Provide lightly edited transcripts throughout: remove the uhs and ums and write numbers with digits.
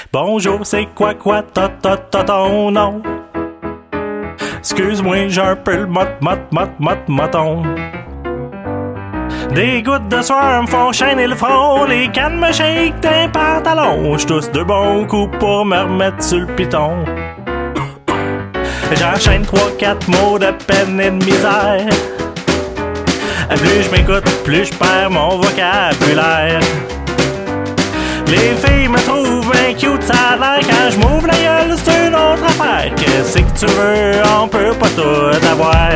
Bonjour, c'est quoi ton nom? Excuse-moi, j'ai un peu le moton. Des gouttes de sueur me font chaîner le front, les cannes me shake d'un pantalon. J'tousse deux bons coups pour me remettre sur le piton. J'enchaîne 3-4 mots de peine et de misère. Plus je m'écoute, plus je perds mon vocabulaire. Les filles me trouvent un cute, ça a l'air quand je m'ouvre la gueule, c'est une autre affaire. Qu'est-ce que tu veux, on peut pas tout avoir.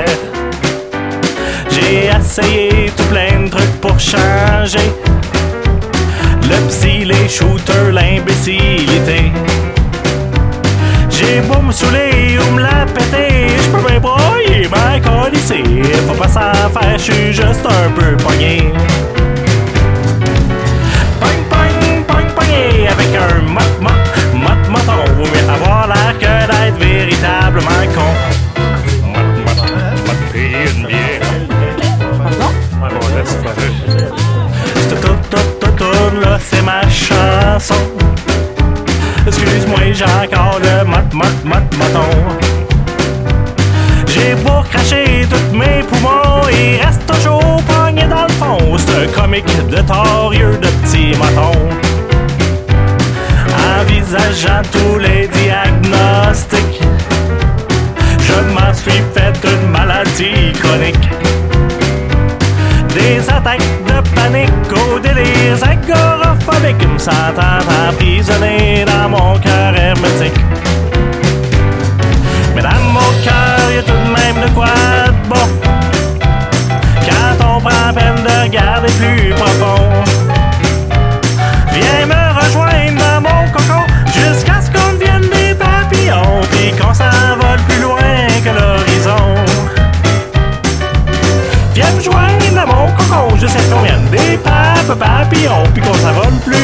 J'ai essayé tout plein de trucs pour changer. Le psy, les shooters, l'imbécilité. J'ai beau me saouler ou me la péter, j'peux bien broyer, ma colisser. Faut pas s'en faire, j'suis juste un peu pogné. Avec un moton, vaut mieux avoir l'air que d'être véritablement con. Une bière. Pardon? Ouais, laisse faire. Cette là, c'est ma chanson. Excuse-moi, j'ai encore le moton. J'ai beau cracher tous mes poumons, il reste toujours pogné dans le fond. C'est un comique de torieux de petits motons. Envisageant tous les diagnostics, je m'en suis fait une maladie chronique. Des attaques de panique au délire agoraphobique me sentant emprisonné dans mon cœur hermétique. Mais dans mon cœur, y'a tout de même de quoi de bon quand on prend la peine de regarder plus profond. Viens me rejoindre dans mon cocon jusqu'à ce qu'on devienne des papillons, puis qu'on s'envole plus loin que l'horizon. Viens me joindre dans mon cocon jusqu'à ce qu'on devienne des papillons, puis qu'on s'envole plus